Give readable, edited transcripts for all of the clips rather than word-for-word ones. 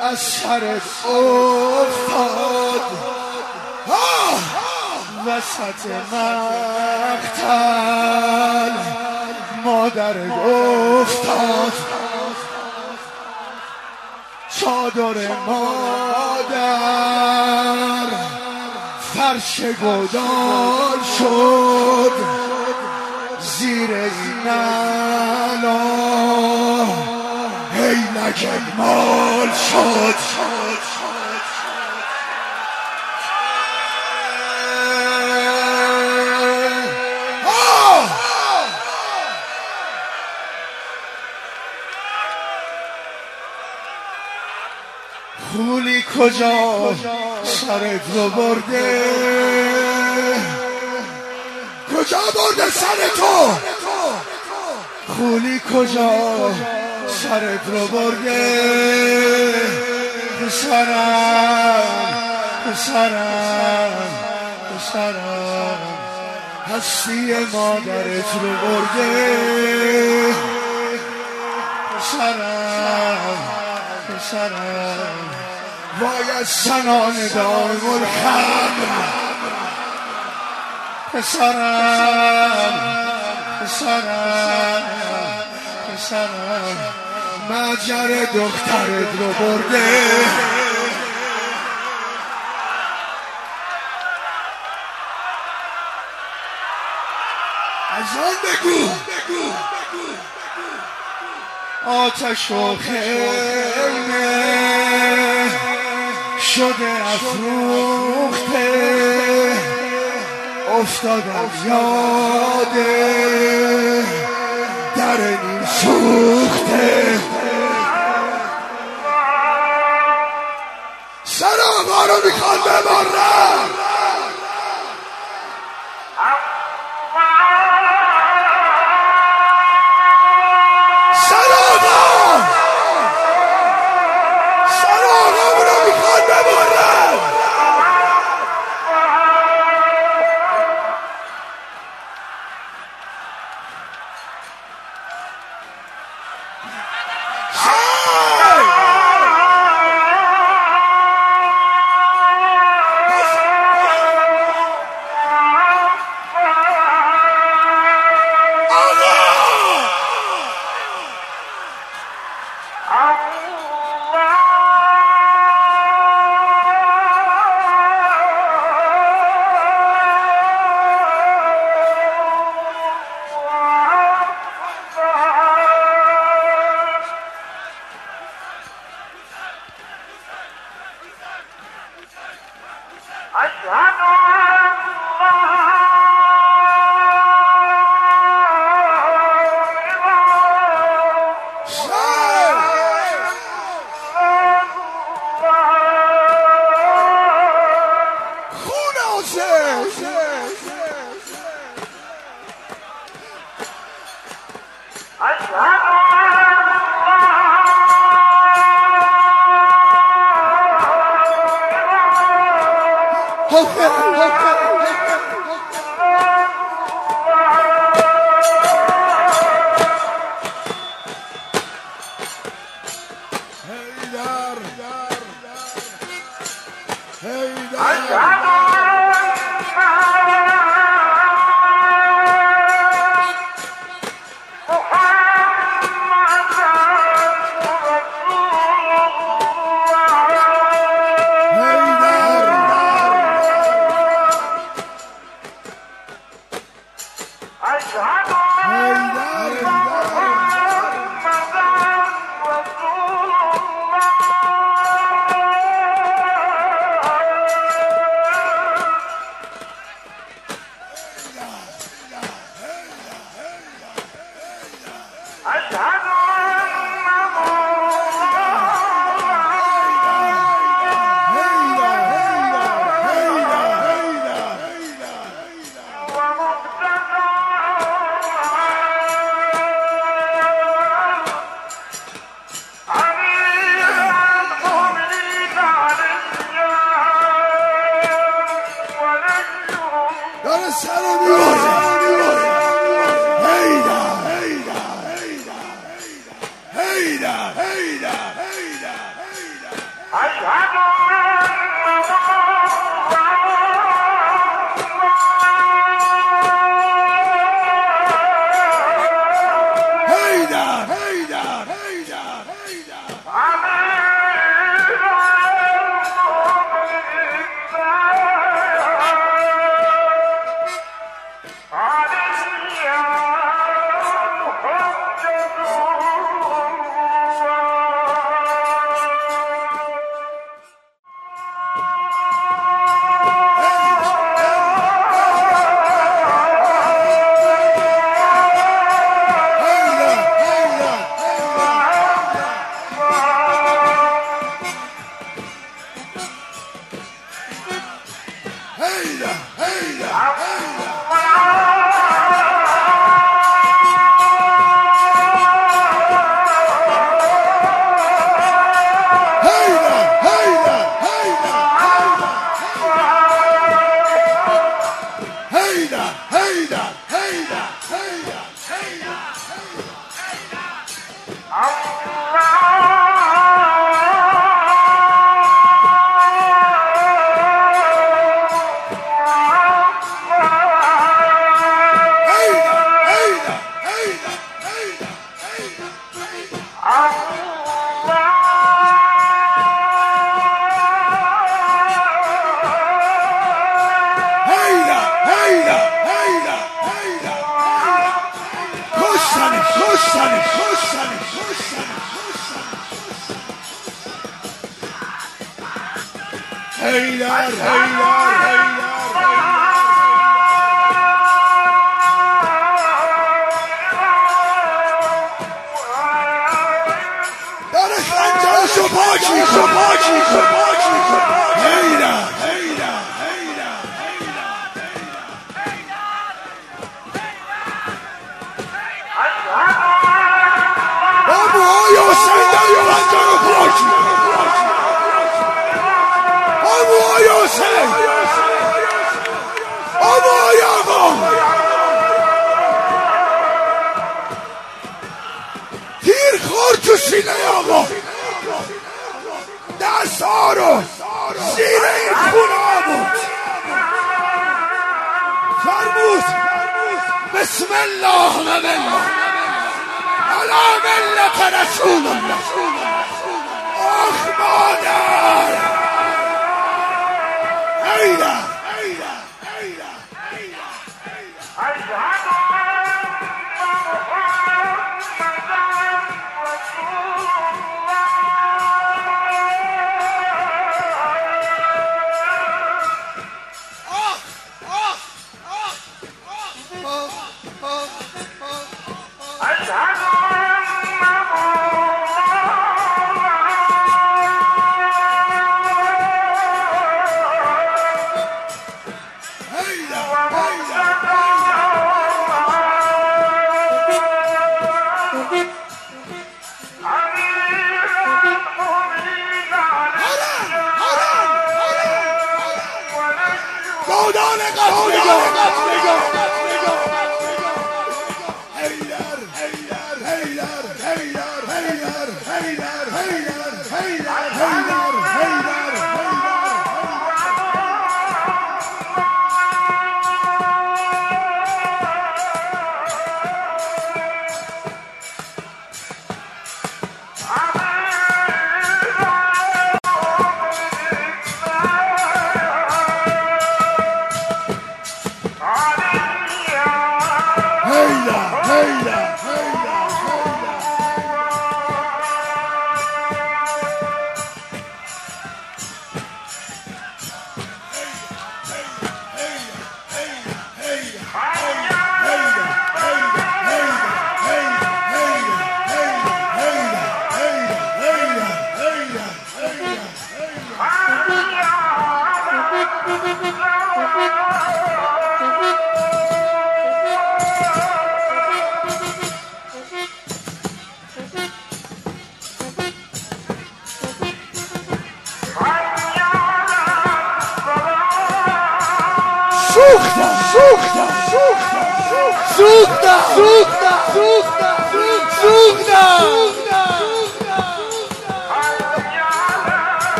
از سرت افتاد وسط مقتل مادرت افتاد چادر مادر فرش گدال شد زیر این نلا هیلک مال شد خولی کجا سرت رو برده کجا برده سرتو خولی کجا سرت رو برده پسرم هستی مادرت رو برده پسرم وای از سنان دائم الخمر پسرم مجر دخترت رو برده از آن بگو آتش و خیمه شده افروخته افتادم یاده در این سوخته سر آقا رو میخوان ببرم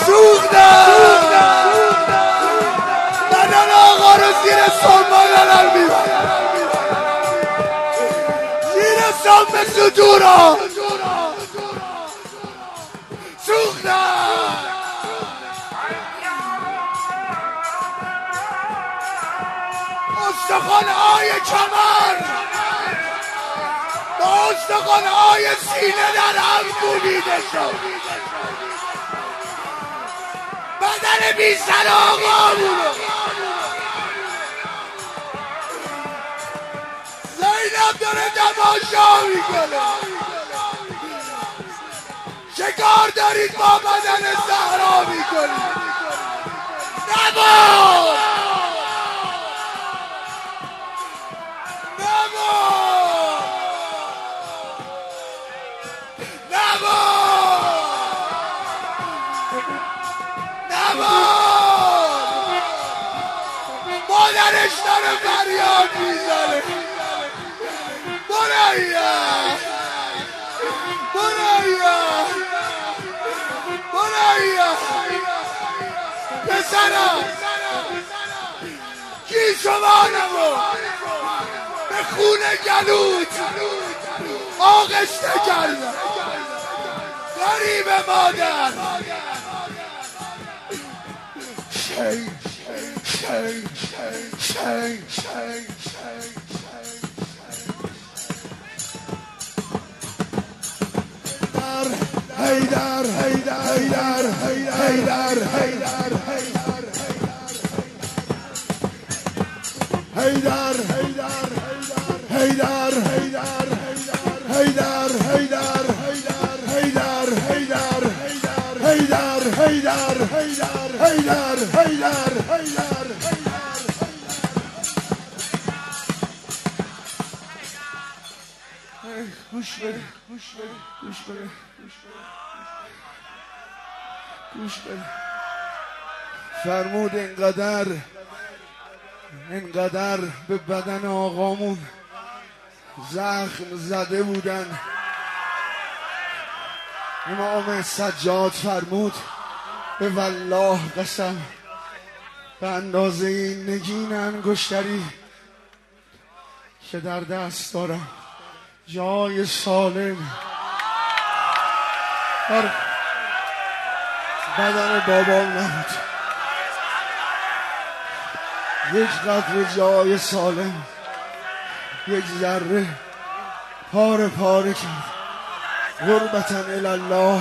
سوختم بدن آقا رو زیر سنبا دارم میبرم زیر سنب صدورا سوختم استخوان‌های کمر با استخوان‌های سینه در هم کوبیده شد بدن بی سر آقا بود زینب داره تماشا میکنه چه کار دارید با بدن زهرا میکنید نبود مادرش داره فریاد میزنه بنیا بنیا بنیا پسرم کی شما نمو به خون گلوت آغشته کردم غریب مادر شی شی شی شی هیدر هیدر هیدر هیدر هیدر هیدر هیدر هیدر هیدر هیدر هیدر هیدر هیدر هیدر هیدر هیدر هیدر هیدر گوش بده گوش بده گوش بده گوش بده فرمود اینقدر به بدن آقامون زخم زده بودن امام سجاد فرمود به والله قسم به اندازه این نگین انگشتری که در دست دارم جای سالم در بدن بابام نبود یک قطره جای سالم یک ذره پاره پاره کرد غربتاً الله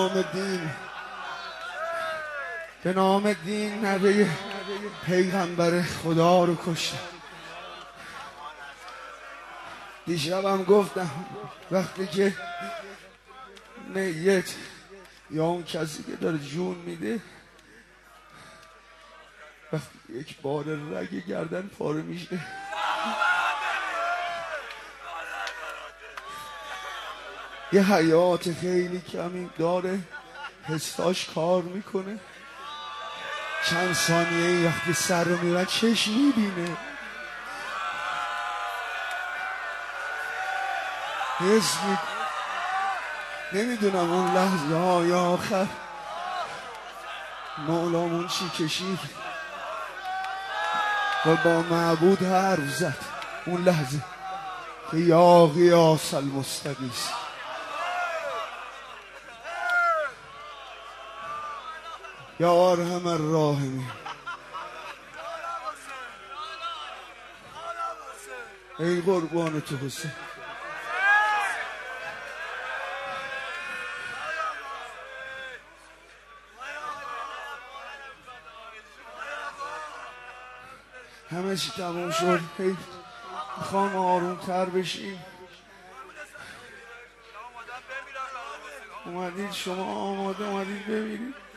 به نام دین نبی پیغمبر خدا رو کشتن دیشبم گفتم وقتی که میت یا اون کسی که داره جون میده وقتی یک بار رگ گردن پاره میشه یه حیات خیلی کمی داره حساش کار میکنه چند ثانیه وقتی سر رو میرن چشم میبینه حس نمیدونم اون لحظه های آخر مولامون چی کشید و با معبود حرف زد اون لحظه که یا غیاث المستغیث یا ارحم الراحمین ای قربان تو حسین همه چی تموم شد میخوام آروم تر بشیم اومدید شما آماده اومدید ببینید